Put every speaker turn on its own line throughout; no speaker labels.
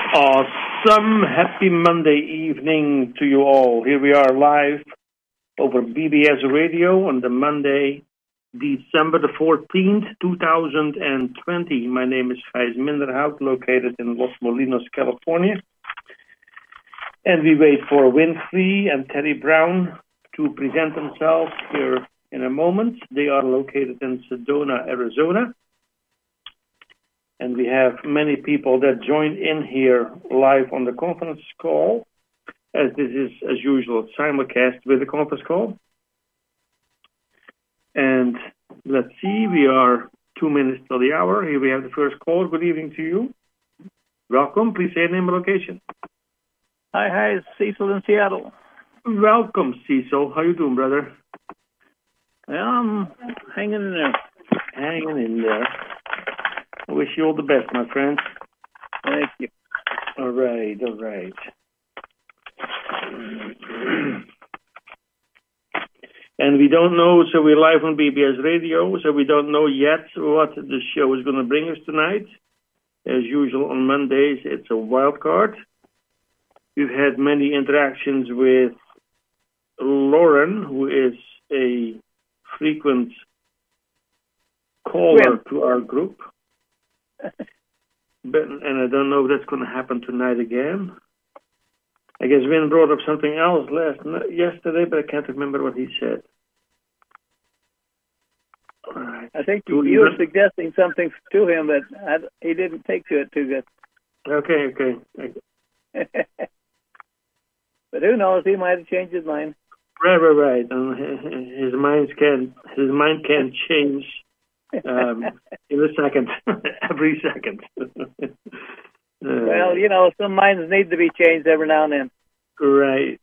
Awesome. Happy Monday evening to you all. Here we are live over BBS Radio on the Monday, December the 14th, 2020. My name is Gijs Minderhout, located in Los Molinos, California. And we wait for Winfrey and Terry Brown to present themselves here in a moment. They are located in Sedona, Arizona. And we have many people that joined in here live on the conference call, as this is, as usual, simulcast with the conference call. And let's see, we are 2 minutes till the hour. Here we have the first call. Good evening to you. Welcome. Please say your name and location.
Hi, it's Cecil in Seattle.
Welcome, Cecil. How you doing, brother?
Well, I'm hanging in there.
Hanging in there. I wish you all the best, my friend.
Thank you.
All right. And we don't know, so we're live on BBS Radio, so we don't know yet what the show is going to bring us tonight. As usual, on Mondays, it's a wild card. We've had many interactions with Lauren, who is a frequent caller to our group. And I don't know if that's going to happen tonight again. I guess Win brought up something else yesterday, but I can't remember what he said. All right.
I think you were suggesting something to him, but he didn't take to it too good.
Okay.
But who knows? He might have changed his mind.
Right. His mind can change in a second, every second.
Well, some minds need to be changed every now and then.
Right.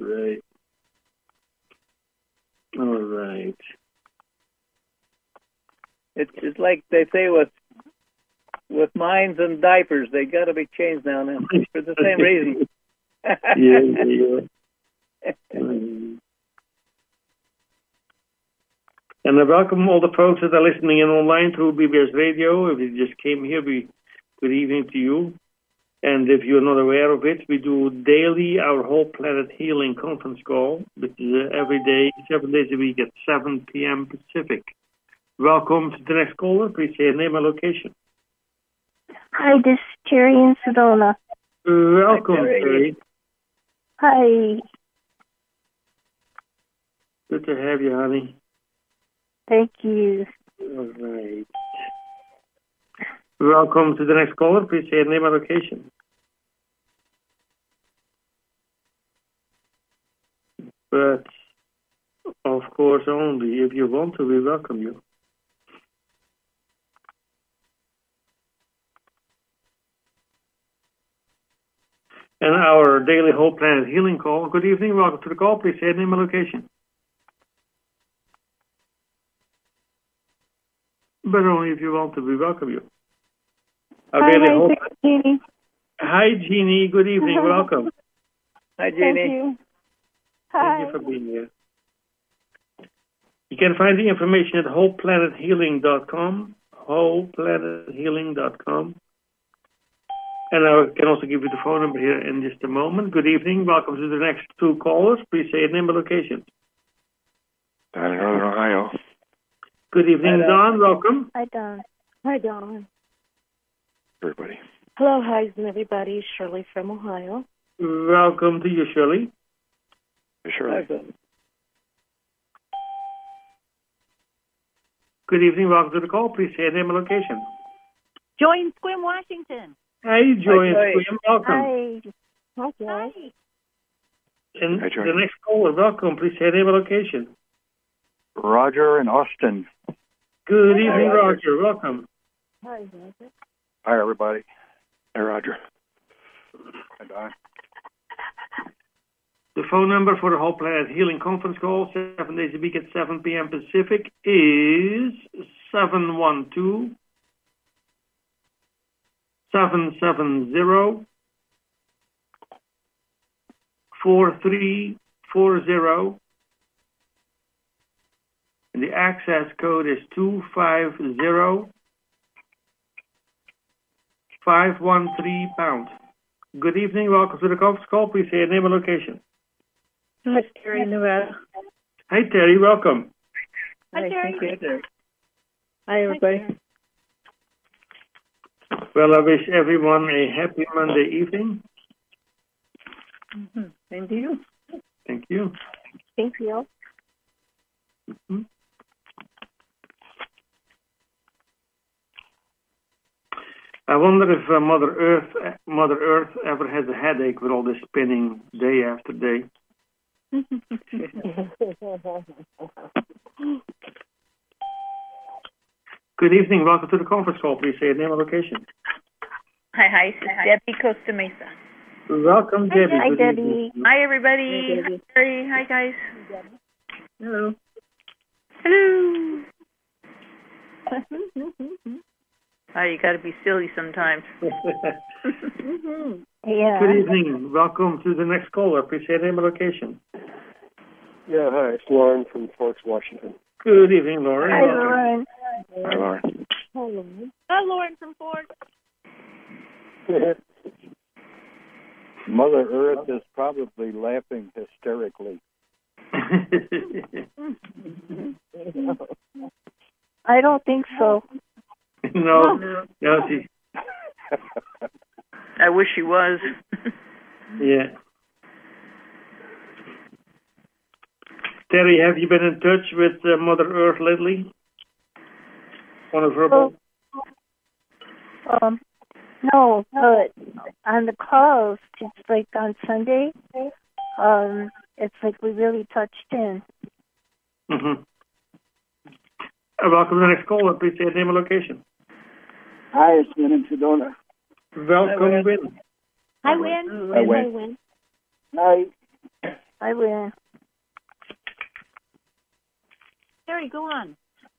All right.
It's like they say with minds and diapers, they got to be changed now and then for the same reason.
Yeah. And I welcome all the folks that are listening in online through BBS Radio. If you just came here, good evening to you. And if you're not aware of it, we do daily our Whole Planet Healing conference call, which is every day, 7 days a week at 7 p.m. Pacific. Welcome to the next caller. Please say your name and location.
Hi, this is Terry in Sedona.
Welcome, Terry.
Hi.
Good to have you, honey.
Thank you.
All right. Welcome to the next caller. Please say your name and location. But, of course, only if you want to, we welcome you. And our daily Whole Planet Healing call. Good evening. Welcome to the call. Please say your name and location. But only if you want to, we welcome you.
Jeannie.
Hi, Jeannie. Good evening. Welcome.
Hi, Jeannie.
Thank you.
Thank you for being here. You can find the information at wholeplanethealing.com, wholeplanethealing.com. And I can also give you the phone number here in just a moment. Good evening. Welcome to the next two callers. Please say your name and location.
Down in Northern Ohio.
Good evening, Don. Welcome.
Hi, Don.
Everybody.
Hello, hi, everybody. Shirley from Ohio.
Welcome to you, Shirley.
Sure.
Good evening. Welcome to the call. Please say your name and location.
Joy in Squim, Washington.
Hi, Joy in Squim. Welcome.
Hi.
And
Hi, Joy.
the next caller, welcome. Please say your name and location.
Roger in Austin.
Good evening, Roger. Welcome.
Hi, Roger.
Hi, everybody. Hi, Roger. Hi, Don.
The phone number for the Whole Planet Healing conference call, 7 days a week at 7 p.m. Pacific, is 712-770-4340. And the access code is 250-513 pound. Good evening. Welcome to the conference call. Please say your name and location.
Hi, Terry, Nevada.
Hi, Terry. Welcome.
Hi, Terry.
Thank you. Hi, everybody.
Well, I wish everyone a happy Monday evening.
Mm-hmm. Same to you.
Thank you.
Thank you.
Mhm. I wonder if Mother Earth ever has a headache with all this spinning day after day. Good evening. Welcome to the conference call. Please say your name and location.
Hi, this is Debbie Costa Mesa.
Welcome, Debbie.
Hi,
Good
Debbie.
evening.
Hi, everybody.
Hi, Debbie.
Hi, Terry. Hi, guys.
Hello.
Hello. Oh, you got to be silly sometimes.
Yeah.
Good evening. Welcome to the next caller. Please say your name and location.
Yeah, hi. It's Lauren from Forks, Washington.
Good evening, Lauren.
Hi,
Welcome.
Lauren.
Hi, Lauren.
Hi, Lauren from Ford.
Mother Earth is probably laughing hysterically.
I don't think so.
No, she,
I wish she was.
yeah. Terry, have you been in touch with Mother Earth lately? On a verbal?
No, but on the calls, it's like on Sunday, it's like we really touched in.
Mm-hmm. Welcome to the next caller. Please say your name and location.
Hi, it's Win in Sedona.
Welcome, Win.
Hi, Win.
Hi, Win. Hi.
I win.
Terry, go on.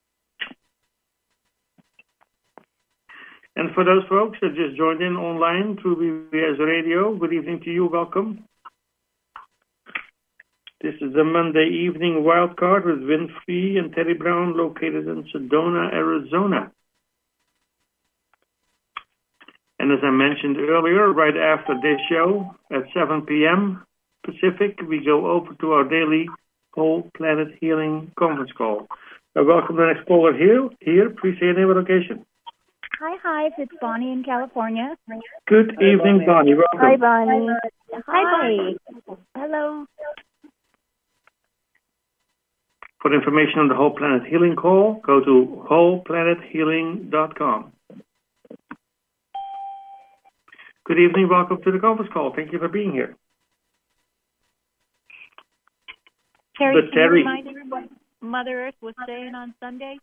And for those folks that just joined in online through BBS Radio, good evening to you. Welcome. This is the Monday evening wildcard with Winfrey and Terry Brown, located in Sedona, Arizona. And as I mentioned earlier, right after this show at 7 p.m. Pacific, we go over to our daily Whole Planet Healing conference call. Welcome to the next caller here. Please say your name and location.
Hi, it's Bonnie in California.
Good evening, Bonnie. Welcome.
Hi, Bonnie.
Hi, Bonnie. Hello.
For information on the Whole Planet Healing call, go to wholeplanethealing.com. Good evening. Welcome to the conference call. Thank you for being here.
Terry,
But
can you
Terry-
remind us what Mother Earth was saying on Sunday?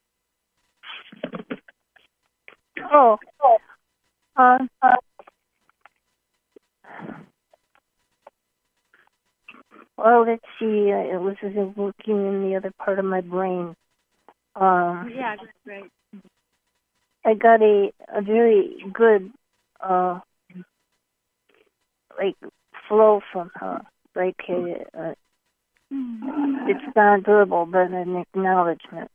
Well, let's see. It was working in the other part of my brain.
Yeah, that's great.
I got a very good, like, flow from her. Like, it's not verbal, but an acknowledgement.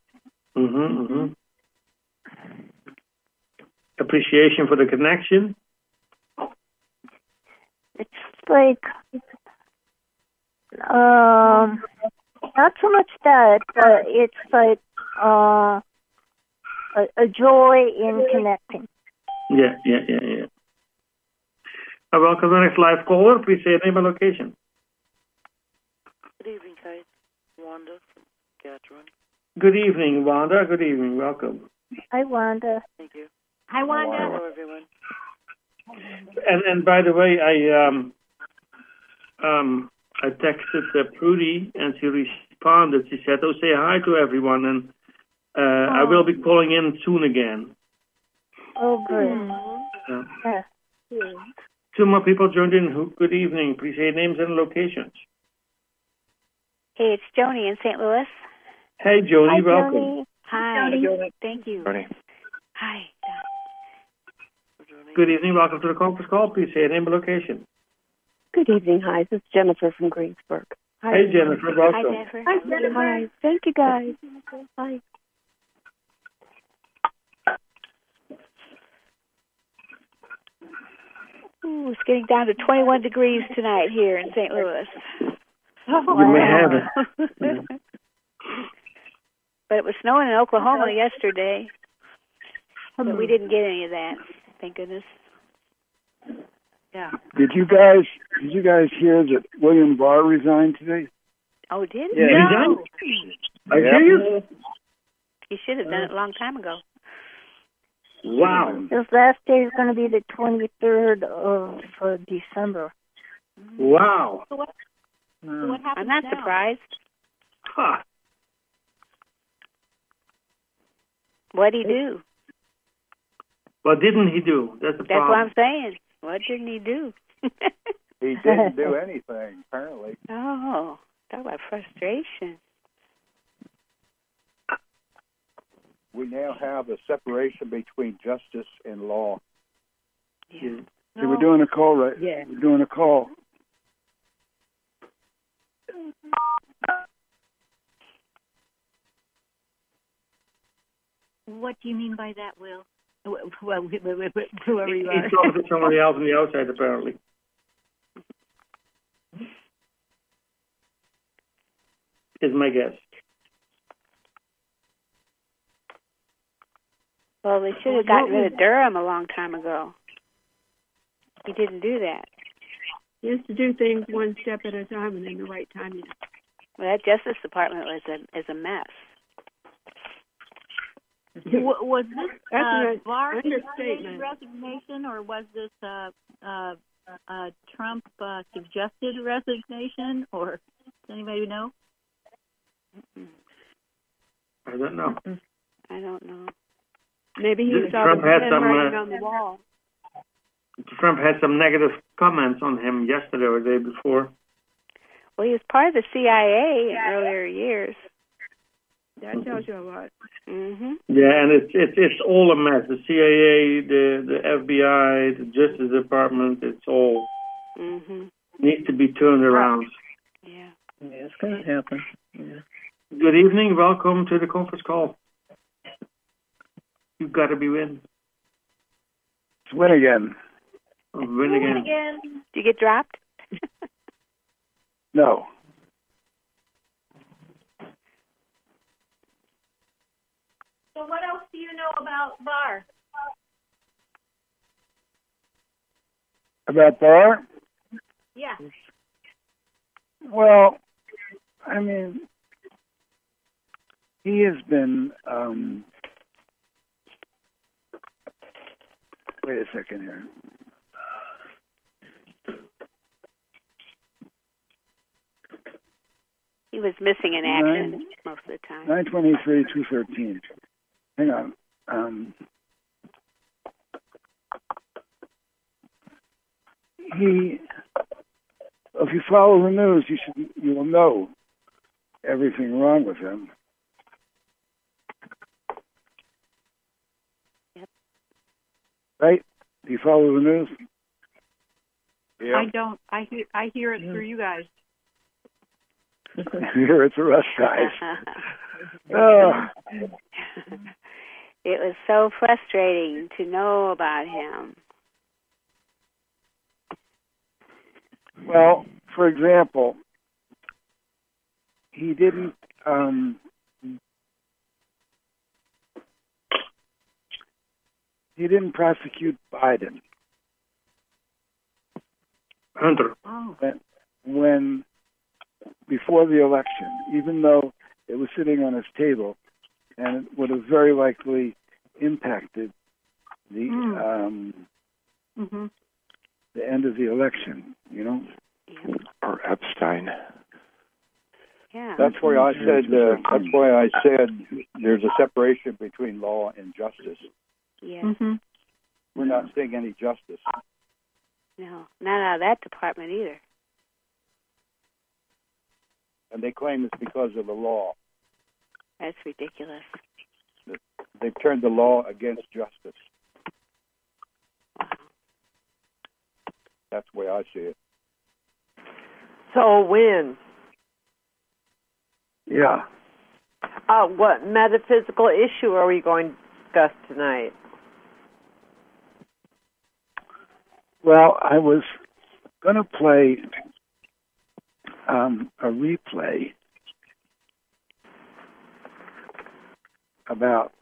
Appreciation for the connection.
It's like, not so much that, but it's like a joy in connecting.
Yeah. Welcome to the next live caller. Please say your name and location.
Good evening, guys. Wanda from Saskatchewan.
Good evening, Wanda. Good evening. Welcome.
Hi, Wanda.
Thank you.
Hi, Wanda.
Hello, everyone.
And by the way, I texted Prudy, and she responded. She said, "Oh, say hi to everyone," and I will be calling in soon again.
Oh, good.
Yeah.
Yeah.
Two more people joined in. Good evening. Please say names and locations.
Hey, it's Joni in St. Louis.
Hey, Joni.
Hi,
Welcome.
Joni.
Hi. Thank you.
Bernie.
Hi.
Good evening. Welcome to the conference call. Please say your name and location.
Good evening. Hi, this is Jennifer from Greensburg. Hi.
Hey, Jennifer. Welcome.
Hi, Jennifer.
Hi, Jennifer. Hi. Thank you, guys. Hi.
Ooh, it's getting down to 21 degrees tonight here in St. Louis.
You may have it.
But it was snowing in Oklahoma yesterday. But we didn't get any of that. Thank goodness.
Yeah.
Did you guys hear that William Barr resigned today?
Oh, did he?
Yeah.
No.
Are you serious?
He should have done it a long time ago.
Wow.
His last day is going to be the 23rd of December.
Wow.
So what happens
I'm not
now?
surprised.
Huh.
What'd he do?
What didn't he do? That's the
That's what
problem.
I'm saying. What didn't he do?
He didn't do anything, apparently.
Oh, talk about frustration.
We now have a separation between justice and law.
Yeah.
So we're doing a call, right?
Yeah.
We're doing a call.
What do you mean by that, Will?
Well, whoever you
He's talking to somebody else on the outside, apparently. Is my guess.
Well, they should have gotten rid of Durham a long time ago. He didn't do that.
He used to do things one step at a time and in the right timing.
Well, that Justice Department is a mess.
Was this
That's an
Barr
understatement.
resignation, or was this Trump suggested resignation, or does anybody know?
I don't know.
I don't know.
Maybe he saw
Trump
the
had
handwriting on the wall.
Trump had some negative comments on him yesterday or the day before.
Well, he was part of the CIA in earlier years.
That tells you a lot.
Mm-hmm.
Yeah, and it's all a mess. The CIA, the FBI, the Justice Department, it's all needs to be turned around.
Yeah.
Yeah, it's going to happen. Yeah.
Good evening. Welcome to the conference call. You've got to be win.
Let's win again.
Win again.
Did you get dropped?
No.
So what else do you know about Barr?
About Barr?
Yeah.
Well, I mean, he has been. Wait a second here.
He was missing in action most of the time.
923-213. Hang on. If you follow the news, you will know everything wrong with him.
Yep.
Right? Do you follow the news?
Yeah.
I don't. I hear it through you guys.
Here it's the rest, guys.
It was so frustrating to know about him.
Well, for example, he didn't prosecute Biden.
Hunter.
When before the election, even though it was sitting on his table, and it would have very likely impacted the the end of the election, you know.
Yeah.
Or Epstein.
Yeah.
That's why I said.
That's why I said there's a separation between law and justice.
Yeah.
We're not seeing any justice.
No, not out of that department either.
And they claim it's because of the law.
That's ridiculous.
They've turned the law against justice. That's the way I see it.
So when?
Yeah.
What metaphysical issue are we going to discuss tonight?
Well, I was going to play a replay about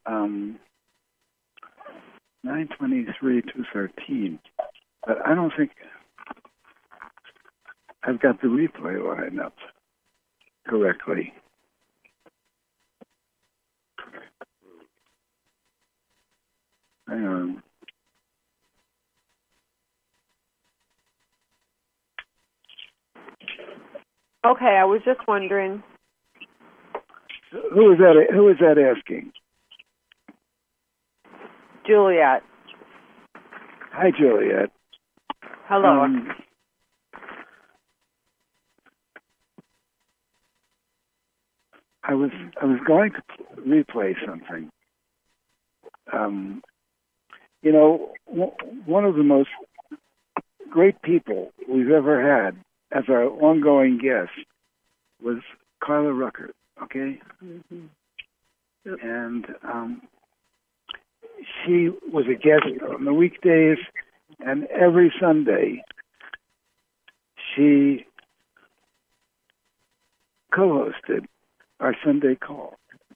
9:23-2:13, but I don't think I've got the replay lined up correctly. Hang on.
Okay, I was just wondering.
Who is that? Who is that asking?
Juliet.
Hi, Juliet.
Hello.
I was going to replay something. You know, one of the most great people we've ever had as our ongoing guest was Carla Ruckert, okay?
Mm-hmm.
Yep. And she was a guest on the weekdays, and every Sunday she co-hosted our Sunday call.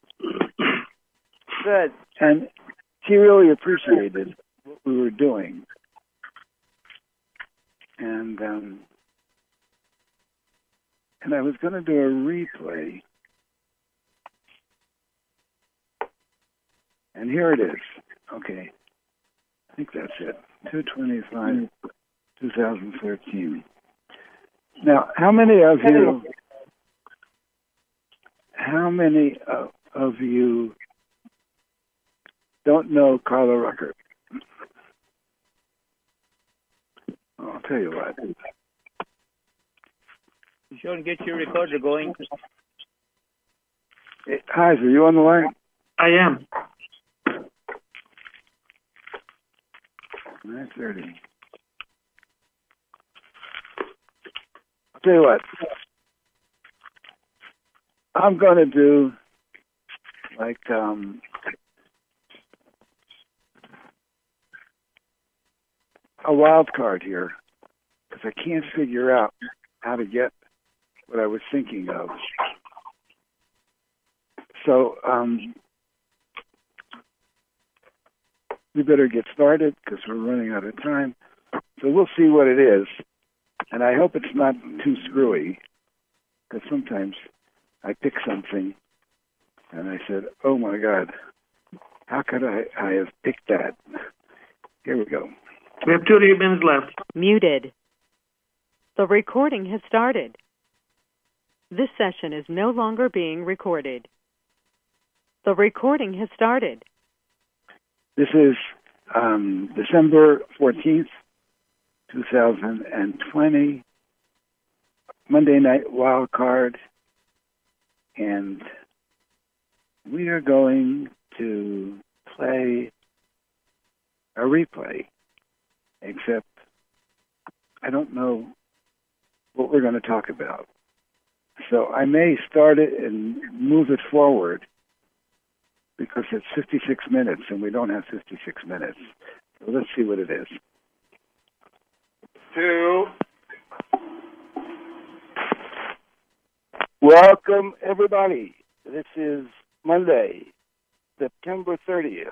Good.
And she really appreciated what we were doing. And I was going to do a replay. And here it is. Okay. I think that's it. 2/25/2013. Now, how many of you don't know Carla Ruckert? I'll tell you what.
You should get your recorder going.
Hey, Heise, are you on the line?
I am.
9:30. I'll tell you what. I'm going to do like a wild card here because I can't figure out how to get what I was thinking of. So we better get started because we're running out of time. So we'll see what it is. And I hope it's not too screwy because sometimes I pick something and I said, oh my God, how could I have picked that? Here we go.
We have 30 minutes left.
Muted. The recording has started. This session is no longer being recorded. The recording has started.
This is December 14th, 2020, Monday Night Wild Card, and we are going to play a replay, except I don't know what we're going to talk about. So I may start it and move it forward because it's 56 minutes and we don't have 56 minutes. So let's see what it is. 2. Welcome, everybody. This is Monday, September 30th,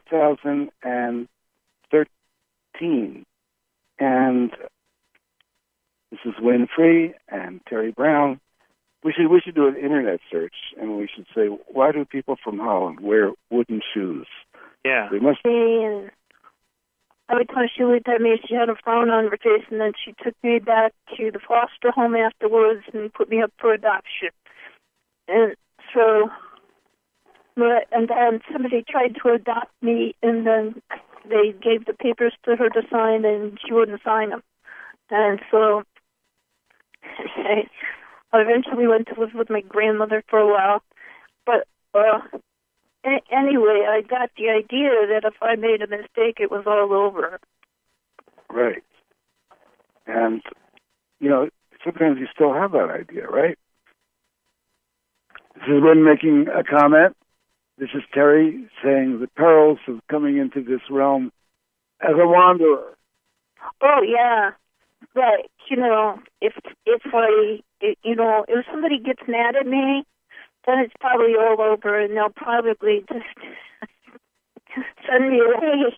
2013. And this is Winfrey and Terry Brown. We should do an internet search, and we should say, why do people from Holland wear wooden shoes?
Yeah.
They must.
Every time she looked at me, she had a frown on her face, and then she took me back to the foster home afterwards and put me up for adoption. And so, and then somebody tried to adopt me, and then they gave the papers to her to sign, and she wouldn't sign them. And so I eventually went to live with my grandmother for a while. But anyway, I got the idea that if I made a mistake, it was all over.
Right. And, you know, sometimes you still have that idea, right? This is Wynn making a comment. This is Terry saying the perils of coming into this realm as a wanderer.
Oh yeah, but if if somebody gets mad at me, then it's probably all over, and they'll probably just send me away.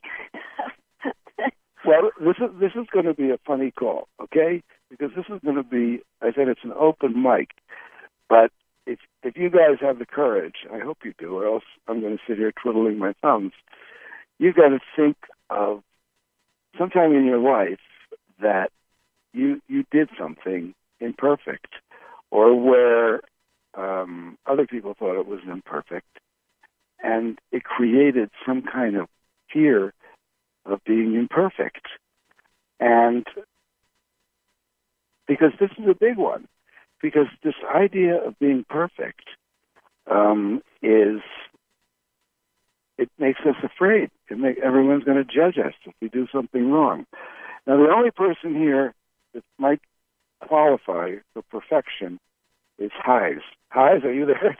Well, this is going to be a funny call, okay? Because this is going to be, I said it's an open mic, but if you guys have the courage, I hope you do, or else I'm going to sit here twiddling my thumbs. You've got to think of sometime in your life that you did something imperfect, or where other people thought it was imperfect, and it created some kind of fear of being imperfect. And because this is a big one, because this idea of being perfect it makes us afraid. Everyone's going to judge us if we do something wrong. Now, the only person here that might qualify for perfection is Heis. Heis, are you there?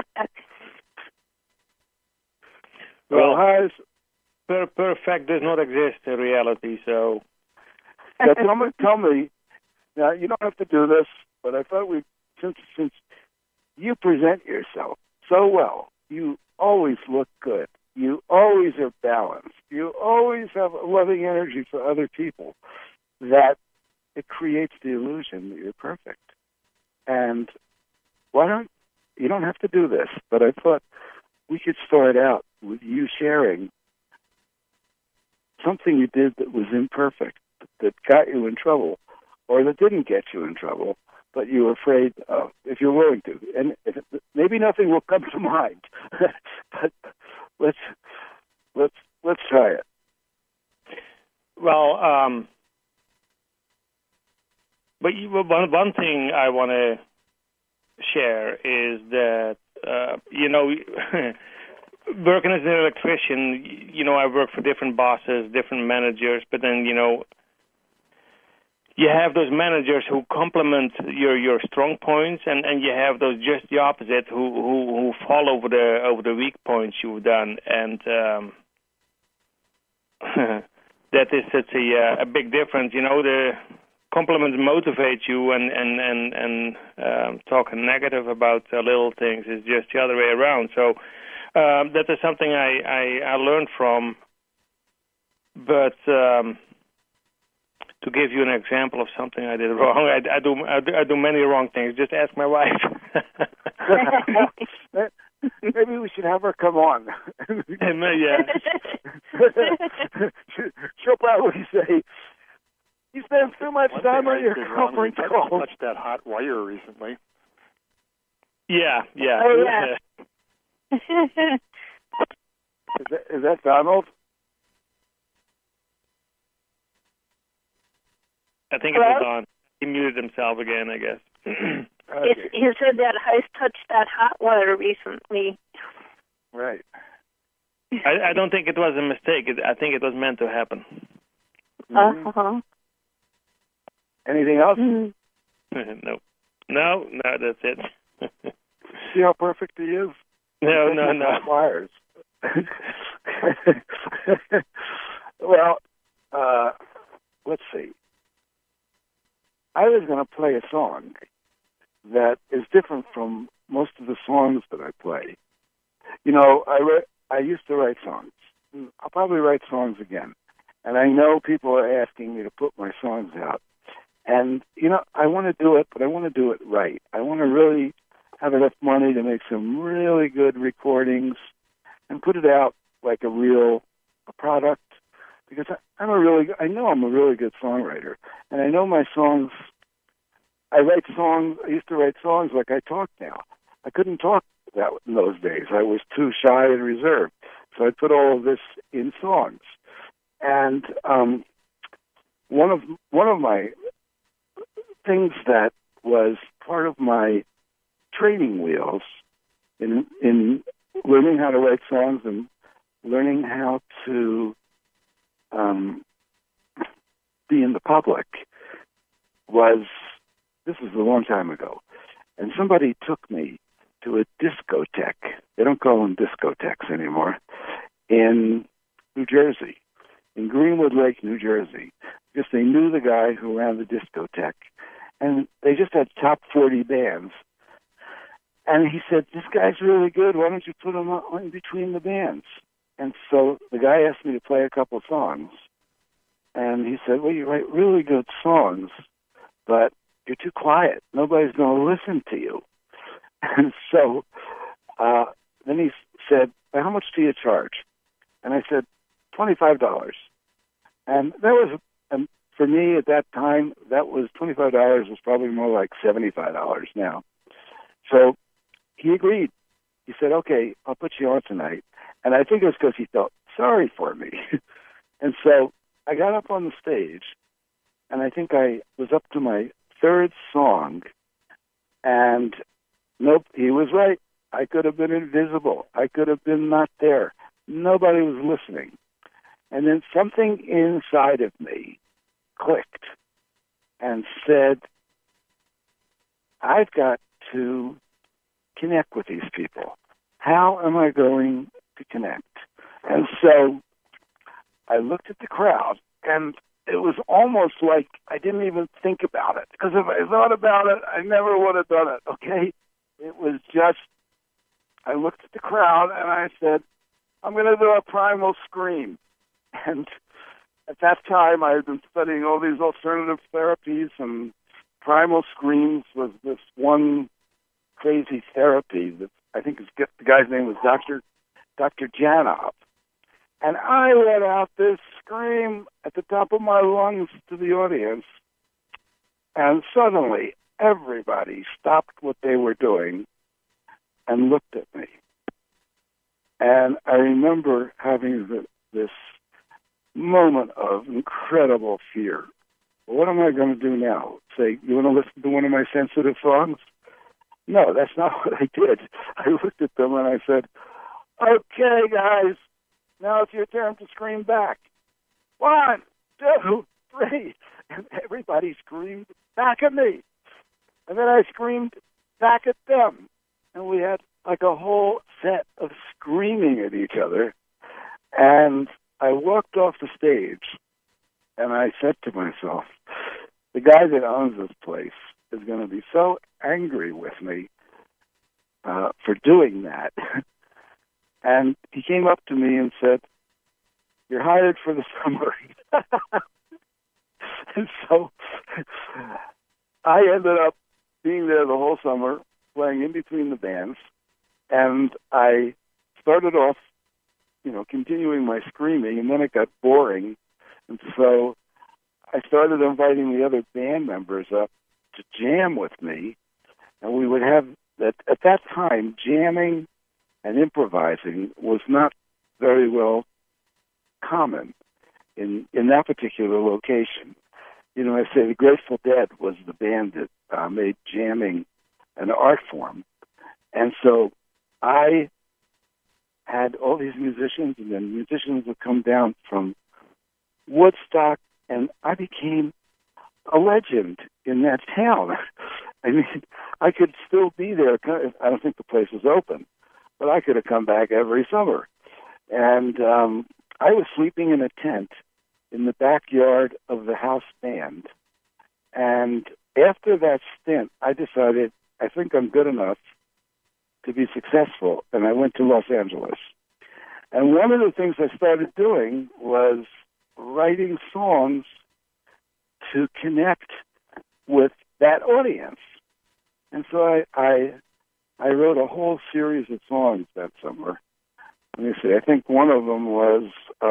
Well,
Heis,
perfect does not exist in reality, so...
Now, tell me, now you don't have to do this, but I thought since you present yourself so well, you always look good, you always are balanced, you always have a loving energy for other people, that it creates the illusion that you're perfect. And you don't have to do this, but I thought we could start out with you sharing something you did that was imperfect, that got you in trouble, or that didn't get you in trouble, but you were afraid of, if you're willing to. And maybe nothing will come to mind, but let's try it.
Well, but one thing I want to share is that working as an electrician, I work for different bosses, different managers, but then you have those managers who complement your strong points, and you have those just the opposite who fall over the weak points you've done, and that is such a big difference. The compliments motivate you, and talking negative about little things is just the other way around. So that is something I learned from, but. To give you an example of something I did wrong, I do many wrong things. Just ask my wife.
Maybe we should have her come on.
Yeah.
She'll probably say, "You spend too much time on your conference calls."
I touched that hot wire recently.
Yeah.
Oh yeah.
Is that Donald?
I think it was on. He muted himself again, I guess.
Okay.
He said that Heis touched that hot wire recently.
Right.
I don't think it was a mistake. I think it was meant to happen.
Uh-huh.
Anything else?
Mm-hmm.
No, that's it.
See how perfect he is?
No.
Wires. Well, let's see. I was going to play a song that is different from most of the songs that I play. I used to write songs. I'll probably write songs again. And I know people are asking me to put my songs out. And, I want to do it, but I want to do it right. I want to really have enough money to make some really good recordings and put it out like a product. Because I know I'm a really good songwriter, and I know my songs. I used to write songs like I talk now. I couldn't talk that in those days. I was too shy and reserved, so I put all of this in songs. And one of my things that was part of my training wheels in learning how to write songs and learning how to be in the public this was a long time ago, and somebody took me to a discotheque. They don't call them discotheques anymore, in New Jersey. in Greenwood Lake, New Jersey, because they knew the guy who ran the discotheque. And they just had top 40 bands. And he said, this guy's really good. Why don't you put him in between the bands? And so the guy asked me to play a couple songs. And he said, well, you write really good songs, but you're too quiet. Nobody's going to listen to you. And so then he said, well, how much do you charge? And I said, $25. And that was, for me at that time, that was $25 was probably more like $75 now. So he agreed. He said, okay, I'll put you on tonight. And I think it was because he felt sorry for me. And so I got up on the stage, and I think I was up to my third song, and nope, he was right. I could have been invisible. I could have been not there. Nobody was listening. And then something inside of me clicked and said, I've got to connect with these people. How am I going to connect? And so I looked at the crowd, and it was almost like I didn't even think about it. Because if I thought about it, I never would have done it, okay? It was just, I looked at the crowd, and I said, I'm going to do a primal scream. And at that time, I had been studying all these alternative therapies, and primal screams was this one crazy therapy that I think the guy's name was Dr. Janov. And I let out this scream at the top of my lungs to the audience, and suddenly everybody stopped what they were doing and looked at me. And I remember having this moment of incredible fear. What am I going to do now? Say, you want to listen to one of my sensitive songs? No, that's not what I did. I looked at them and I said, okay, guys, now it's your turn to scream back. 1, 2, 3. And everybody screamed back at me. And then I screamed back at them. And we had like a whole set of screaming at each other. And I walked off the stage, and I said to myself, the guy that owns this place is going to be so angry with me for doing that. And he came up to me and said, you're hired for the summer. And so I ended up being there the whole summer, playing in between the bands, and I started off continuing my screaming, and then it got boring. And so I started inviting the other band members up to jam with me. And we would have, at that time, jamming and improvising was not very well common in that particular location. I say the Grateful Dead was the band that made jamming an art form. And so I had all these musicians, and then musicians would come down from Woodstock, and I became a legend in that town. I mean, I could still be there. I don't think the place was open, but I could have come back every summer. And I was sleeping in a tent in the backyard of the house band. And after that stint, I decided, I think I'm good enough to be successful, and I went to Los Angeles. And one of the things I started doing was writing songs to connect with that audience. And so I wrote a whole series of songs that summer. Let me see, I think one of them was,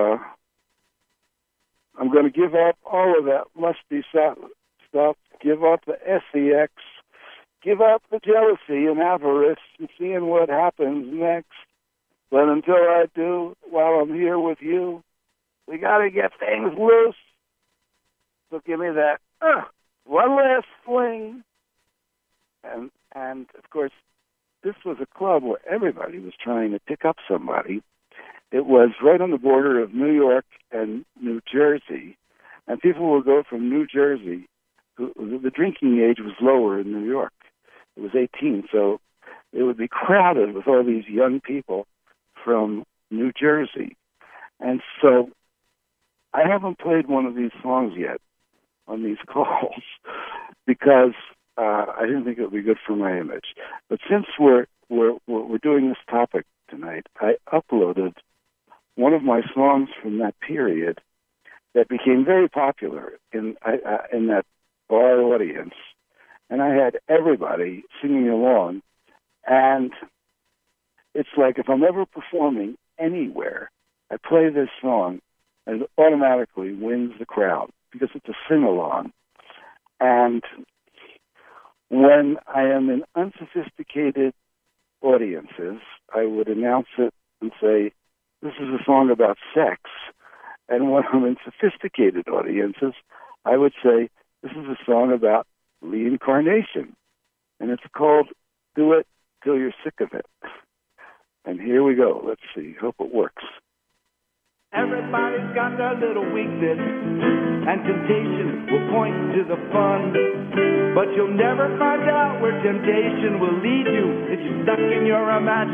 I'm going to give up all of that lusty stuff, give up the sex, give up the jealousy and avarice and seeing what happens next. But until I do, while I'm here with you, we got to get things loose. So give me that one last fling. And of course, this was a club where everybody was trying to pick up somebody. It was right on the border of New York and New Jersey. And people would go from New Jersey. The drinking age was lower in New York. It was 18, so it would be crowded with all these young people from New Jersey. And so I haven't played one of these songs yet on these calls because I didn't think it would be good for my image. But since we're doing this topic tonight, I uploaded one of my songs from that period that became very popular in that bar audience, and I had everybody singing along. And it's like if I'm ever performing anywhere, I play this song, and it automatically wins the crowd because it's a sing-along. And when I am in unsophisticated audiences, I would announce it and say, this is a song about sex. And when I'm in sophisticated audiences, I would say, this is a song about reincarnation. And it's called Do It Till You're Sick of It. And here we go. Let's see. Hope it works.
Everybody's got their little weakness, and temptation will point to the fun. But you'll never find out where temptation will lead you if you're stuck in your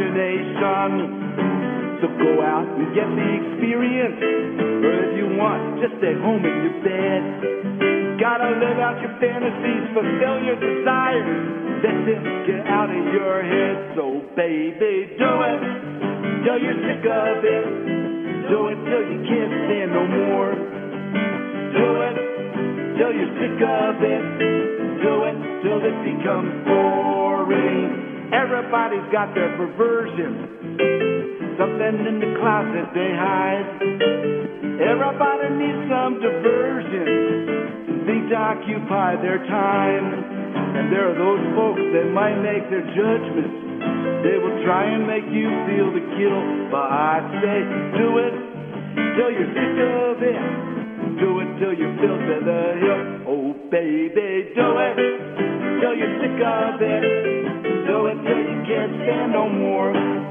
imagination. So go out and get the experience, or if you want, just stay home in your bed. Gotta live out your fantasies, fulfill your desires, let them get out of your head. So baby, do it till you're sick of it. Do it till you can't stand no more. Do it till you're sick of it. Do it till it becomes boring. Everybody's got their perversion, something in the closet they hide. Everybody needs some diversion, something to occupy their time. And there are those folks that might make their judgments. They will try and make you feel the guilt, but I say, do it till you're sick of it. Do it till you're filled to the hilt. Oh, baby, do it till you're sick of it. Do it till you can't stand no more.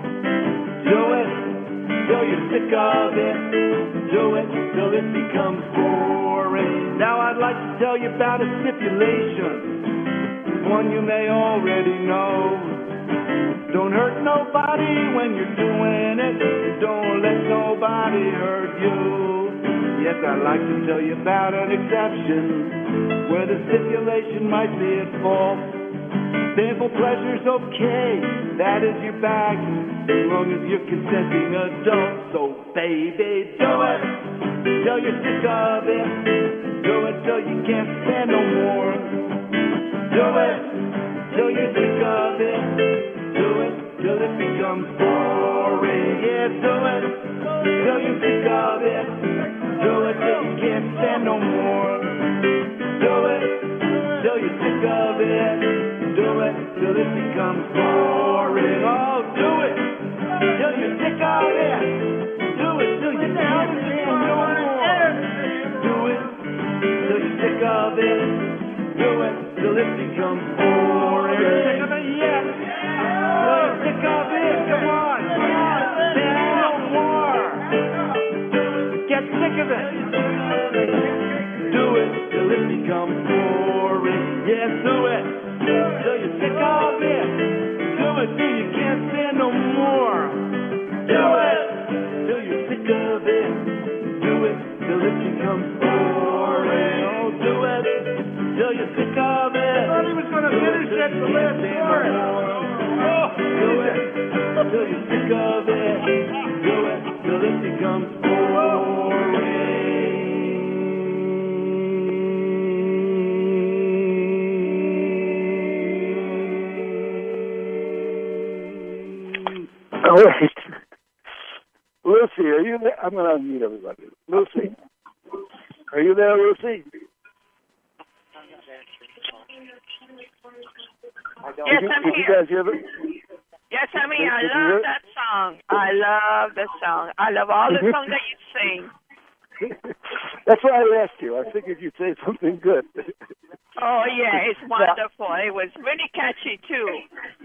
Do it till you're sick of it. Do it till it becomes boring. Now I'd like to tell you about a stipulation, one you may already know. Don't hurt nobody when you're doing it. Don't let nobody hurt you. Yes, I'd like to tell you about an exception where the stipulation might be at fault. Painful pleasure's okay, that is your bag, as long as you're consenting adult. So baby, do it till you're sick of it. Do it till you can't stand no more. Do it till you're sick of it. Do it till it becomes boring. Yeah, do it till you're sick of it. Do it till you can't stand no more. Do it till you're sick of it. Do it till it becomes boring. Oh, do it till you're sick of it. Do it till you can't stand no more. Do it till you're sick of it. Do it till it becomes boring. You're sick of it yet? You're sick of it. Come on. Stand no more. Get sick of it. Do it till it becomes boring. Yes, do it till you're sick of it. Do it till you can't stand no more. Do it till you're sick of it. Do it till it becomes boring. Oh, do it till you're sick of it. I thought he was going to finish at the last word. Oh, do it till you're sick of it. Do it till it becomes boring.
All right. Lucy, are you there? I'm going to unmute everybody. Lucy. Are you there, Lucy?
Yes, I'm
here. Did you guys hear the...
Yes, I'm here. I love that song. I love the song. I love all the songs that you sing.
That's why I asked you. I figured you'd say something good.
Oh, yeah, it's wonderful. It was really catchy, too.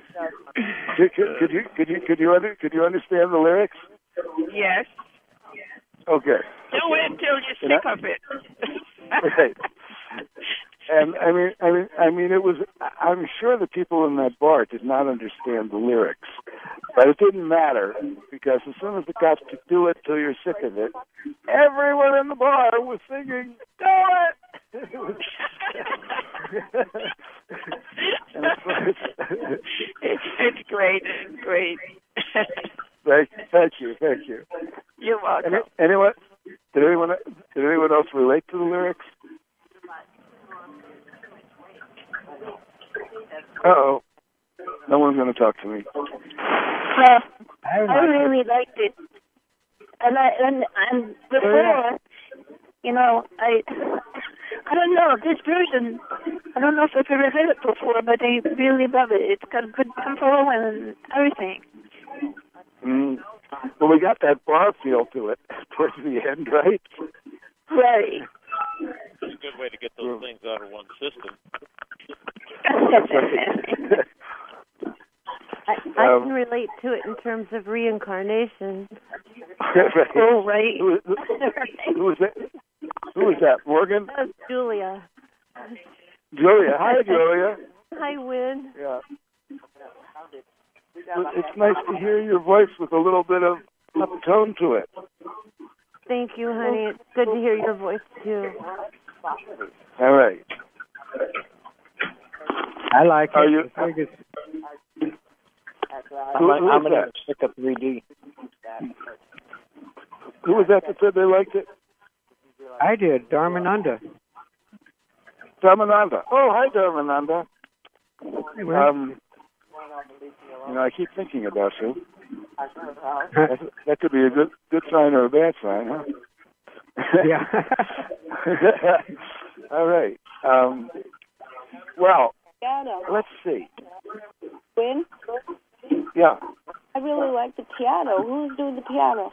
Could you understand the lyrics?
Yes.
Okay.
Do it till you're sick of it.
Right. And I mean, it was. I'm sure the people in that bar did not understand the lyrics,
But it didn't matter, because as soon as it got to do it till you're sick of it, everyone in the bar was singing, do it!
It's great. It's great.
Thank you.
You're welcome.
Did anyone else relate to the lyrics? Uh-oh. No one's going to talk to me.
Well, I really liked it. And before, you know, I don't know, this version, I don't know if I've ever heard it before, but I really love it. It's got good tempo and everything.
Well, we got that bar feel to it towards the end, right?
Right.
It's a good way to get those things out of one system.
I can relate to it in terms of reincarnation.
Right.
Oh, right.
Who was that? Who was that? Morgan?
That was Julia.
Julia. Hi, Julia.
Hi, Win.
Yeah. It's nice to hear your voice with a little bit of tone to it.
Thank you, honey. It's good to hear your voice, too.
All right.
I like it.
Are you?
I'm going to pick up 3D.
Who was that said they liked it?
I did. Dharmananda.
Dharmananda. Oh, hi, Dharmananda.
Hey, man.
I keep thinking about you. That could be a good sign or a bad sign, huh?
Yeah.
All right. Well, let's see.
Win?
Yeah.
I really like the piano. Who's doing the piano?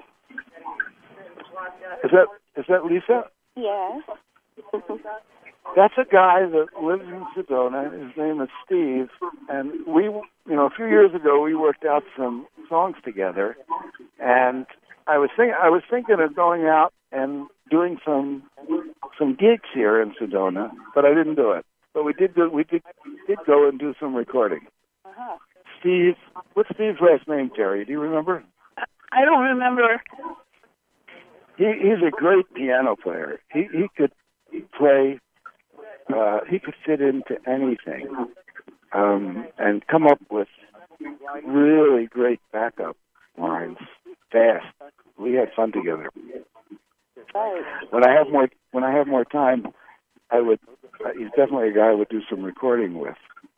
Is that Lisa?
Yes.
That's a guy that lives in Sedona. His name is Steve, and we, a few years ago, we worked out some songs together, and I was thinking of going out and doing some gigs here in Sedona, but I didn't do it. But we did go and do some recording.
Uh-huh.
Steve, what's Steve's last name, Terry? Do you remember?
I don't remember.
He's a great piano player. He could play. He could fit into anything, and come up with really great backup lines fast. We had fun together. When I have more time, I would. He's definitely a guy I would do some recording with.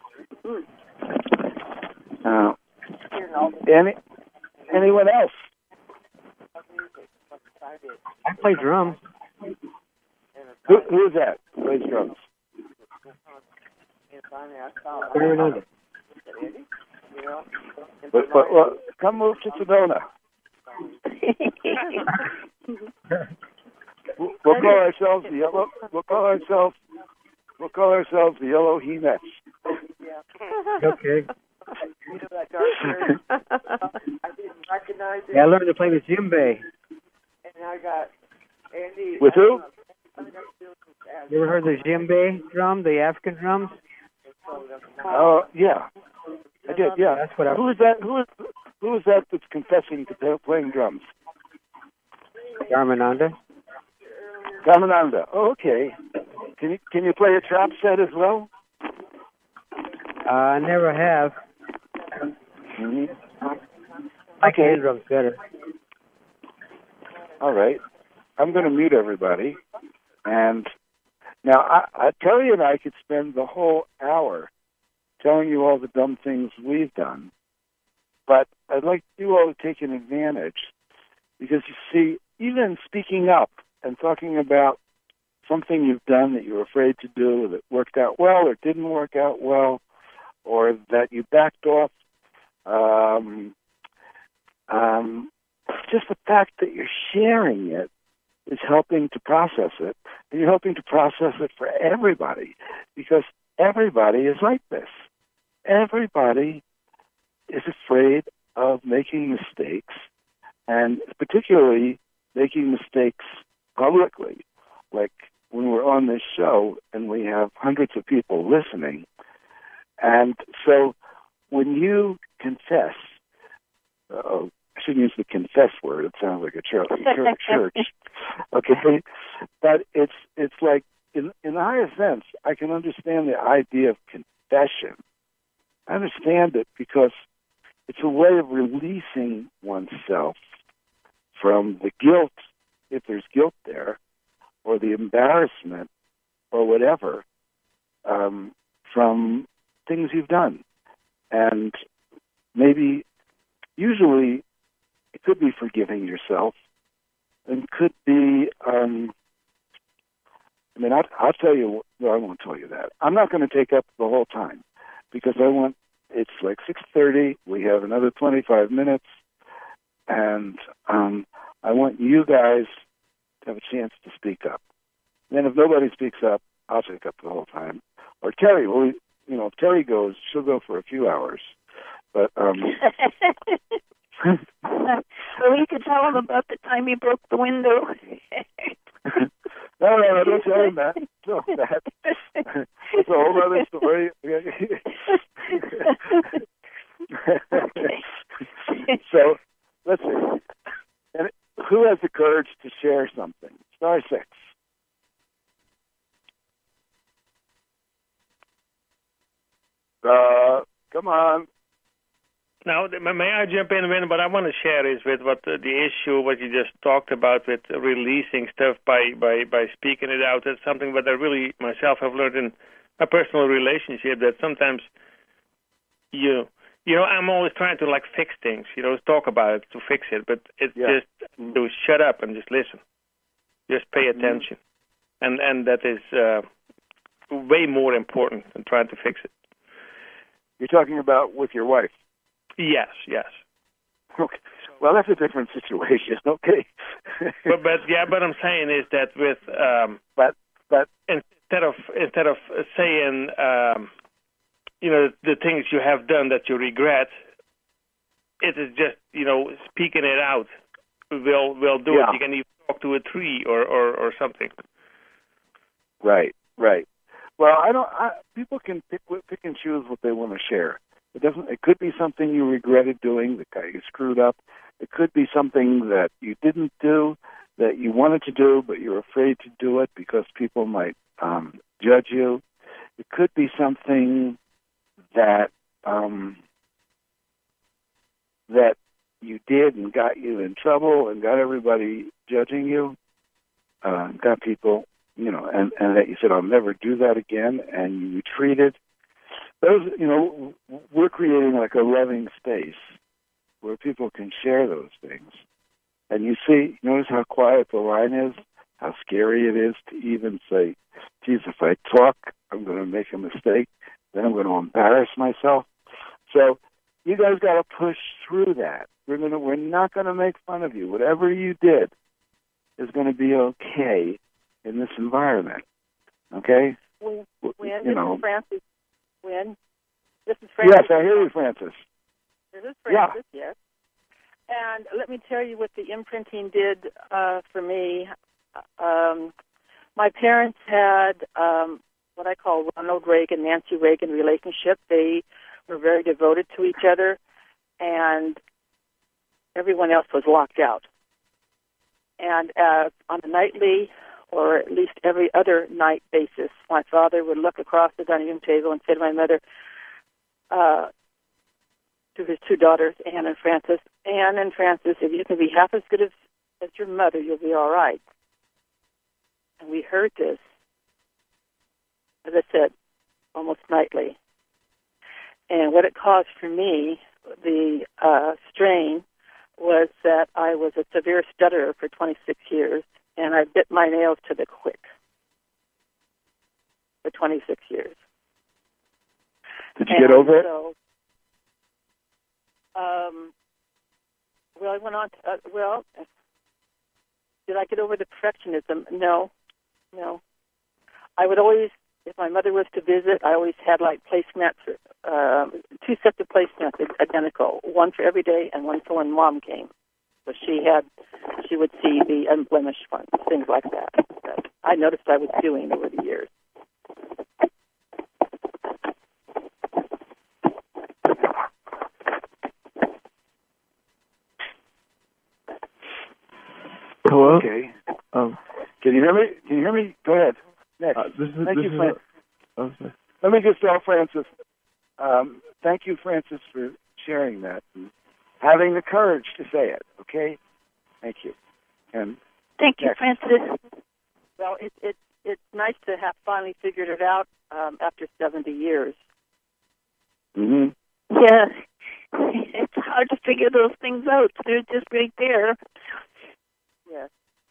Anyone else?
I play drums.
Who is that? Plays drums. Well, come move to Sedona. We'll call ourselves the Yellow. We'll call ourselves the Yellow He-Nets.
Okay. Yeah, I learned to play the djembe.
With who?
You ever heard the djembe drum, the African drums?
Oh, yeah. I did, yeah.
That's what
Who is that? Who is that that's confessing to playing drums?
Dharmananda.
Dharmananda. Oh, okay. Can you play a trap set as well?
I never have.
Mm-hmm.
I like hand drums better.
All right. I'm going to mute everybody. And now, Terry and I could spend the whole hour telling you all the dumb things we've done. But I'd like you all to take an advantage. Because, you see, even speaking up and talking about something you've done that you were afraid to do that worked out well or didn't work out well, or that you backed off, just the fact that you're sharing it is helping to process it, and you're helping to process it for everybody, because everybody is like this. Everybody is afraid of making mistakes, and particularly making mistakes publicly, like when we're on this show and we have hundreds of people listening. And so when you confess I shouldn't use the confess word. It sounds like a church. Okay, but it's like in the highest sense, I can understand the idea of confession. I understand it because it's a way of releasing oneself from the guilt, if there's guilt there, or the embarrassment, or whatever, from things you've done. And maybe, usually, it could be forgiving yourself, and could be, I'll tell you, no, I won't tell you that. I'm not going to take up the whole time, because it's like 6:30, we have another 25 minutes, and I want you guys to have a chance to speak up. Then if nobody speaks up, I'll take up the whole time. Or Terry, if Terry goes, she'll go for a few hours. But
well, you could tell him about the time he broke the window.
No, don't tell him that. No, that's a whole other story. So, let's see. And who has the courage to share something? Star 6. Come on.
Now, may I jump in a minute? What I want to share is with what the issue, what you just talked about with releasing stuff by speaking it out. It's something that I really myself have learned in a personal relationship, that sometimes I'm always trying to fix things, talk about it to fix it, but it's just to shut up and just listen, just pay attention, and that is way more important than trying to fix it.
You're talking about with your wife?
Yes.
Okay. Well, that's a different situation. Okay.
but I'm saying is that with
but
instead of saying the things you have done that you regret, it is just speaking it out. We'll do it. You can even talk to a tree or something.
Right. Well, people can pick and choose what they want to share. It could be something you regretted doing, that you screwed up. It could be something that you didn't do, that you wanted to do, but you're afraid to do it because people might judge you. It could be something that that you did and got you in trouble and got everybody judging you, got people, and that you said, I'll never do that again, and you retreated. Those, we're creating like a loving space where people can share those things. And notice how quiet the line is, how scary it is to even say, geez, if I talk, I'm going to make a mistake, then I'm going to embarrass myself. So you guys got to push through that. We're not going to make fun of you. Whatever you did is going to be okay in this environment. Okay?
This is Francis. This is Francis.
Yes, I hear you, Francis.
This is Francis, yes. And let me tell you what the imprinting did for me. My parents had what I call Ronald Reagan, Nancy Reagan relationship. They were very devoted to each other, and everyone else was locked out. And on a nightly, or at least every other night basis, my father would look across the dining room table and say to my mother, to his two daughters, Anne and Francis, if you can be half as good as your mother, you'll be all right. And we heard this, as I said, almost nightly. And what it caused for me, the strain, was that I was a severe stutterer for 26 years, and I bit my nails to the quick for 26 years.
Did you get over it?
So, I went on to, did I get over the perfectionism? No. I would always, if my mother was to visit, I always had placemats, 2 sets of placemats identical, one for every day and one for when Mom came. So she would see the unblemished ones, things like that I noticed I was doing over the years.
Hello?
Okay. Can you hear me? Can you hear me? Go ahead. Next. Thank you, Francis.
Okay.
Let me just tell Francis, thank you, Francis, for sharing that and having the courage to say it, okay? Thank you. And
thank you,
next.
Francis.
Well, it's nice to have finally figured it out after 70 years.
Mm-hmm.
Yeah. It's hard to figure those things out. They're just right there.
Yes.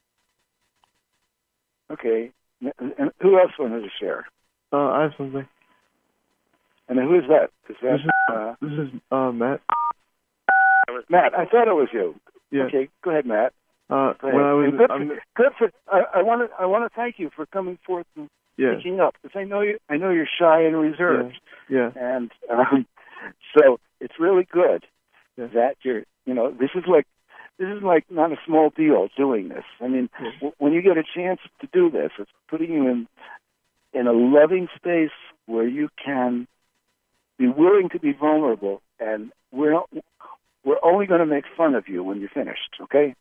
Okay. And who else wanted to share?
I have something.
And who is that? Is that
this is Matt.
Matt, I thought it was you.
Yeah.
Okay, go ahead, Matt.
When I was,
I want to thank you for coming forth and
yeah.
speaking up, because I know you're shy and reserved.
Yeah.
And so it's really good that you're. This is like not a small deal doing this. I mean, when you get a chance to do this, it's putting you in a loving space where you can be willing to be vulnerable, and we're only going to make fun of you when you're finished. Okay?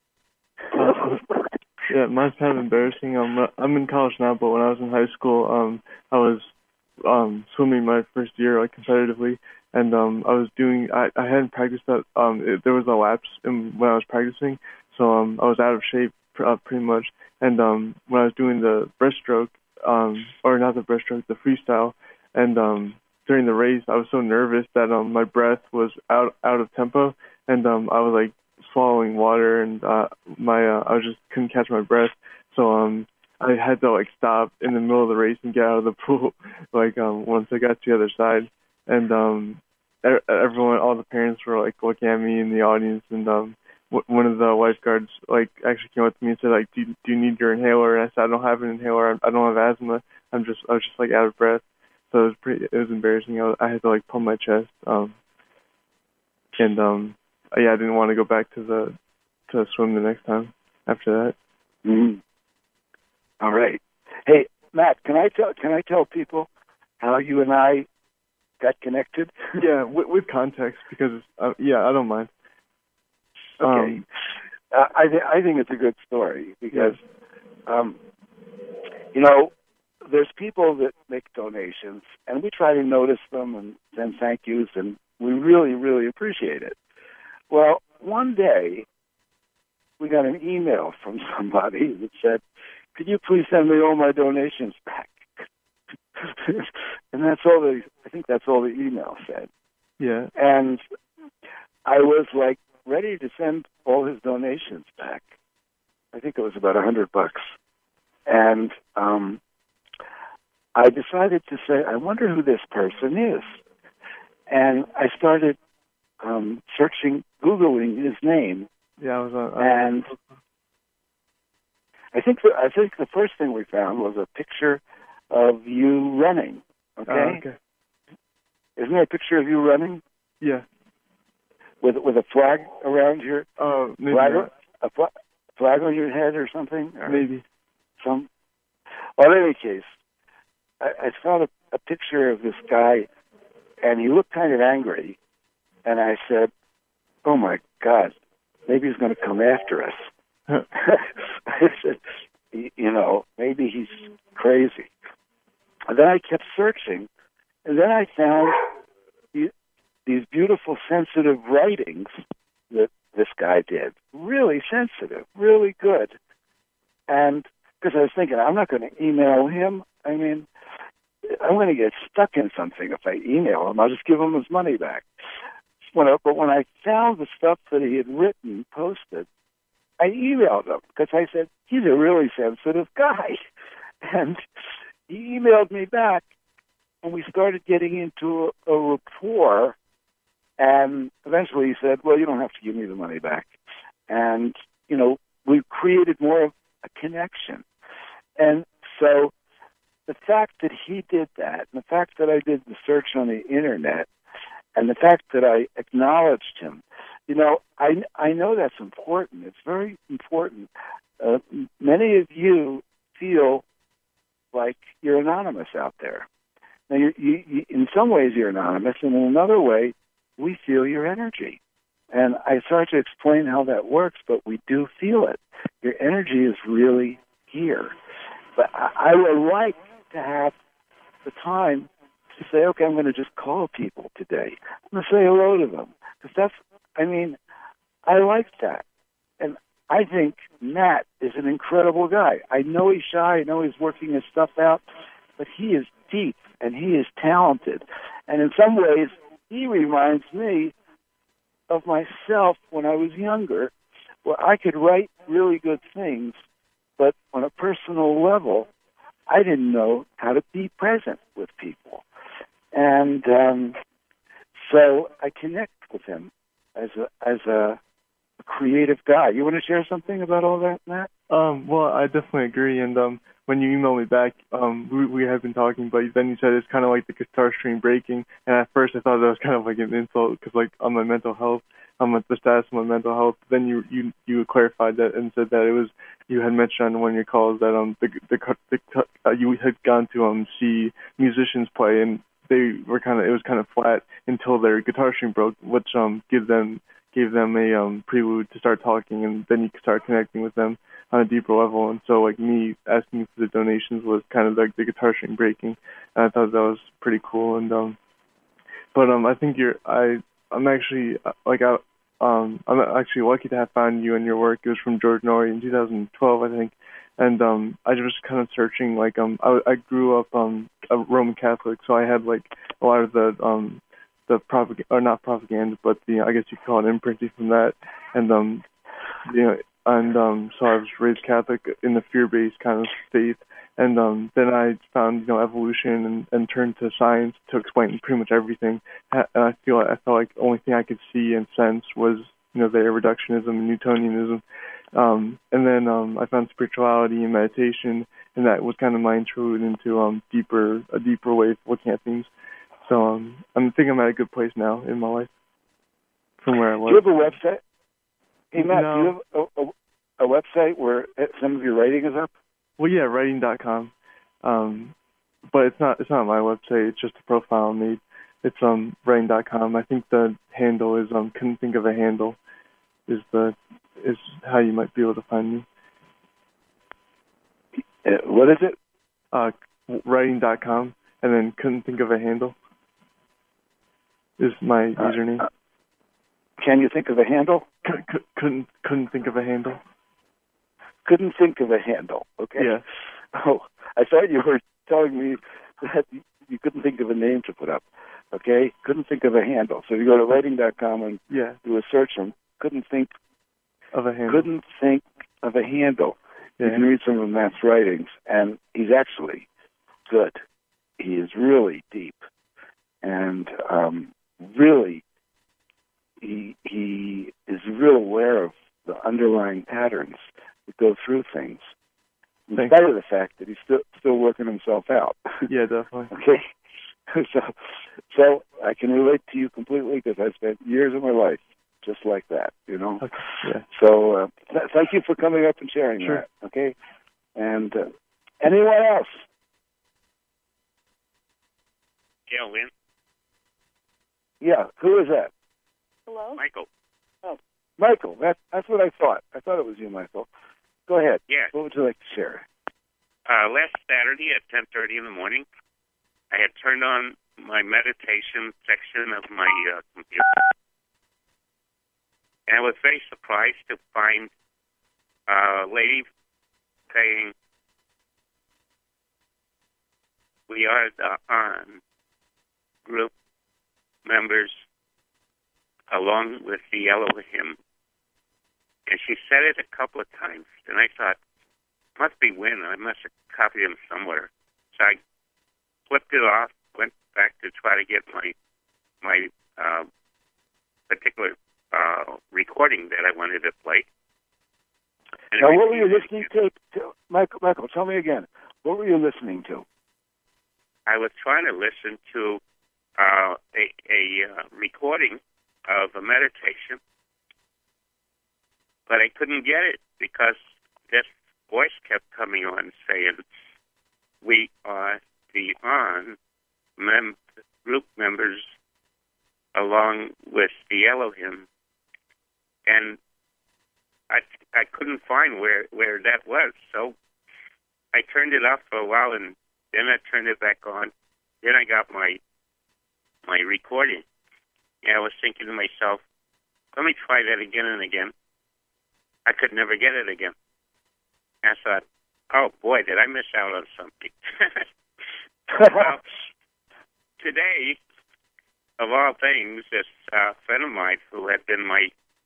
Yeah, mine's kind of embarrassing. I'm in college now, but when I was in high school, I was swimming my first year competitively, and I hadn't practiced that. There was a lapse when I was practicing, so I was out of shape pretty much. And when I was doing the breaststroke, or not the breaststroke, the freestyle, and during the race, I was so nervous that my breath was out of tempo, and I was swallowing water, and I just couldn't catch my breath. So I had to stop in the middle of the race and get out of the pool once I got to the other side. And everyone, all the parents were looking at me in the audience, and one of the lifeguards actually came up to me and said do you need your inhaler? And I said I don't have an inhaler. I don't have asthma. I was just out of breath. So it was embarrassing. I had to pump my chest. I didn't want to go back to swim the next time after that.
Mm-hmm. All right. Hey, Matt, can I tell people how you and I got connected?
Yeah, with context, because I don't mind.
Okay. I think it's a good story because, there's people that make donations, and we try to notice them and send thank yous, and we really, really appreciate it. Well, one day we got an email from somebody that said, "Could you please send me all my donations back?" And I think that's all the email said.
Yeah.
And I was ready to send all his donations back. I think it was about $100. And I decided to say, I wonder who this person is. And I started Googling his name.
Yeah, I was
and I think the first thing we found was a picture of you running. Okay.
Okay.
Isn't there a picture of you running?
Yeah.
With a flag around your
maybe
a flag on your head or something? Or
maybe.
Well, in any case, I found a picture of this guy, and he looked kind of angry. And I said, "Oh my God, maybe he's going to come after us." I said, maybe he's crazy. And then I kept searching, and then I found these beautiful, sensitive writings that this guy did. Really sensitive, really good. And because I was thinking, I'm not going to email him. I mean, I'm going to get stuck in something if I email him. I'll just give him his money back. But when I found the stuff that he had written, posted, I emailed him because I said, he's a really sensitive guy. And he emailed me back, and we started getting into a rapport. And eventually he said, well, you don't have to give me the money back. And, we created more of a connection. And so the fact that he did that, and the fact that I did the search on the Internet, and the fact that I acknowledged him, I know that's important. It's very important. Many of you feel like you're anonymous out there. Now, you in some ways you're anonymous, and in another way, we feel your energy. And I started to explain how that works, but we do feel it. Your energy is really here. But I would like to have the time to say, okay, I'm going to just call people today. I'm going to say hello to them. Because I like that. And I think Matt is an incredible guy. I know he's shy. I know he's working his stuff out. But he is deep, and he is talented. And in some ways, he reminds me of myself when I was younger, where I could write really good things, but on a personal level, I didn't know how to be present with people. And so I connect with him as a creative guy. You want to share something about all that, Matt?
Well, I definitely agree. And when you emailed me back, we had been talking, but then you said it's kind of like the guitar string breaking. And at first I thought that was kind of like an insult because, like, on my mental health, the status of my mental health. Then you clarified that and said that it was, you had mentioned on one of your calls that you had gone to see musicians play, and it was kind of flat until their guitar string broke, which gave them a prelude to start talking, and then you could start connecting with them on a deeper level. And so, like, me asking for the donations was kind of like the guitar string breaking, and I thought that was pretty cool. And but I think I'm actually lucky to have found you and your work. It was from George Norrie in 2012, I think. And I was kind of searching, like, I grew up a Roman Catholic, so I had, like, a lot of the propaganda, or not propaganda, but I guess you could call it imprinting from that. And so I was raised Catholic in the fear-based kind of faith. And then I found, evolution and turned to science to explain pretty much everything. And I felt like the only thing I could see and sense was, the reductionism and Newtonianism. And then I found spirituality and meditation, and that was kind of my interlude into a deeper way of looking at things. So I think I'm at a good place now in my life from where I was.
Do you have a website? Hey, Matt, do you have a website where some of your writing is up?
Well, yeah, writing.com. But it's not my website. It's just a profile I made. It's writing.com. I think the handle is couldn't think of a handle. Is how you might be able to find me.
What is it?
Writing.com, and then couldn't think of a handle is my username.
Can you think of a handle?
Couldn't think of a handle.
Couldn't think of a handle. Okay.
Yeah.
Oh, I thought you were telling me that you couldn't think of a name to put up. Okay. Couldn't think of a handle. So you go to writing.com and do a search and couldn't think of a handle. Couldn't think of a handle. Yeah. You can read some of Matt's writings, and he's actually good. He is really deep, and really, he is real aware of the underlying patterns that go through things, in spite of the fact that he's still working himself out.
Yeah, definitely.
Okay, so I can relate to you completely because I spent years of my life just like that, Okay.
Yeah.
So thank you for coming up and sharing that. Okay, and anyone else?
Yeah, Lynn.
Yeah, who is that?
Hello?
Michael.
Oh.
Michael, that's what I thought. I thought it was you, Michael. Go ahead.
Yeah.
What would you like to share?
Last Saturday at 10:30 in the morning, I had turned on my meditation section of my computer. And I was very surprised to find a lady saying, "We are the ON group members along with the Elohim." And she said it a couple of times. And I thought, must be Wynn. I must have copied him somewhere. So I flipped it off, went back to try to get my particular recording that I wanted to play. And
now, what were you listening to? Michael, tell me again. What were you listening to?
I was trying to listen to a recording of a meditation, but I couldn't get it because this voice kept coming on saying, "We are the ON group members along with the Elohim." and I couldn't find where that was. So I turned it off for a while, and then I turned it back on. Then I got my recording, and I was thinking to myself, let me try that again and again. I could never get it again. I thought, oh boy, did I miss out on something. Well, today, of all things, this friend of mine who had been my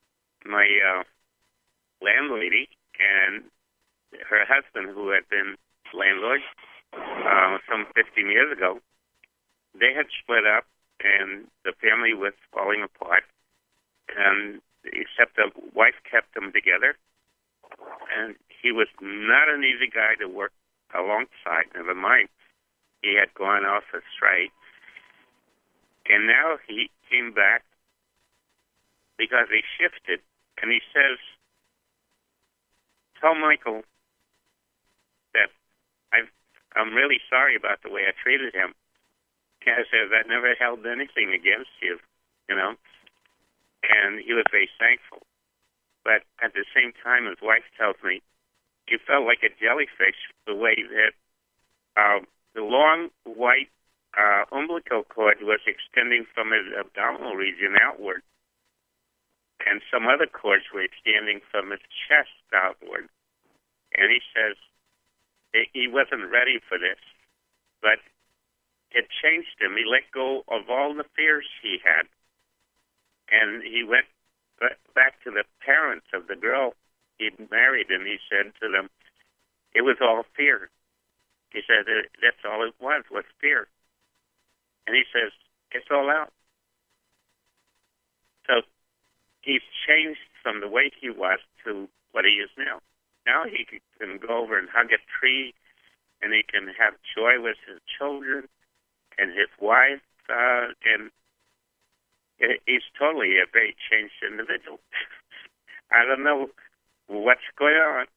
landlady, and her husband, who had been landlord some 15 years ago, they had split up, and the family was falling apart. And except the wife kept them together, and he was not an easy guy to work alongside. Never mind, he had gone off astray, and now he came back because he shifted, and he says, "Tell Michael that I'm really sorry about the way I treated him." And I said, "I never held anything against you, you know." And he was very thankful. But at the same time, his wife tells me, he felt like a jellyfish the way that the long white umbilical cord was extending from his abdominal region outward. And some other cords were extending from his chest outward. And he says he wasn't ready for this. But it changed him. He let go of all the fears he had. And he went back to the parents of the girl he'd married, and he said to them, it was all fear. He said, that's all it was fear. And he says, it's all out. So he's changed from the way he was to what he is now. Now he can go over and hug a tree, and he can have joy with his children and his wife, and he's totally a very changed individual. I don't know what's going on.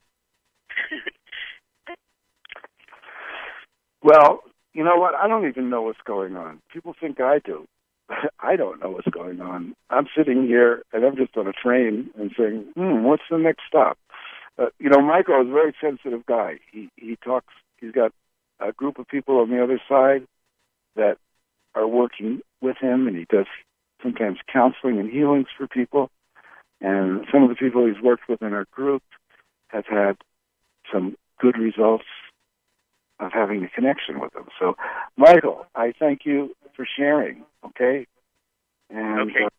Well, you know what? I don't even know what's going on. People think I do. I don't know what's going on. I'm sitting here, and I'm just on a train and saying, what's the next stop? Michael is a very sensitive guy. He talks. He's got a group of people on the other side that are working with him, and he does sometimes counseling and healings for people. And some of the people he's worked with in our group have had some good results of having a connection with him. So, Michael, I thank you for sharing, okay? And,
okay.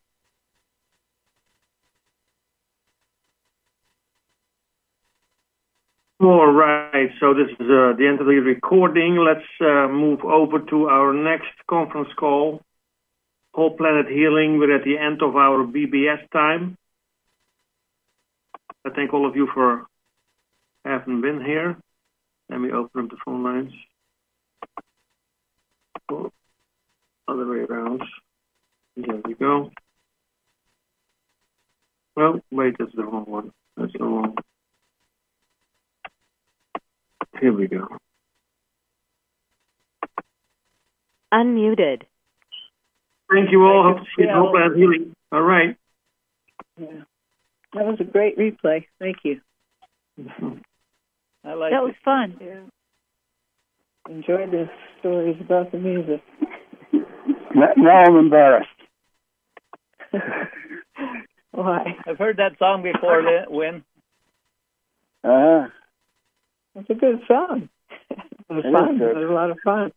All right, so this is the end of the recording. Let's move over to our next conference call, Whole Planet Healing. We're at the end of our BBS time. I thank all of you for having been here. Let me open up the phone lines. Oh, other way around. There we go. Oh, wait, that's the wrong one. That's the wrong. Here we go.
Unmuted.
Thank you all. Hope to see you Whole Planet Healing. All right.
Yeah. That was a great replay. Thank you. I like
that was fun.
Yeah. Enjoyed the stories about the music.
Now I'm embarrassed.
Why? I've heard that song before, Win. It's a good song. It was fun. It was a lot of fun.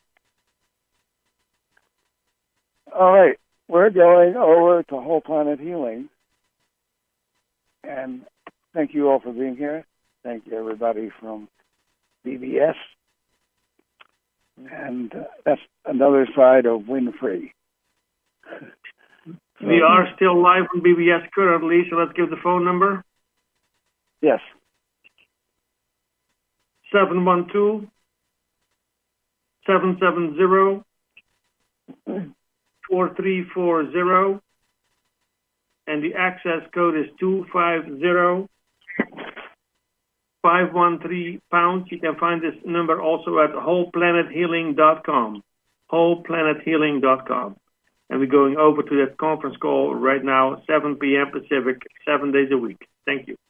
All right. We're going over to Whole Planet Healing. And thank you all for being here. Thank you, everybody from BBS. And that's another side of Winfrey.
We are still live on BBS currently, so let's give the phone number.
Yes.
712-770-4340. And the access code is 250-513#. You can find this number also at wholeplanethhealing.com. wholeplanethhealing.com. And we're going over to that conference call right now, 7 p.m. Pacific, 7 days a week. Thank you.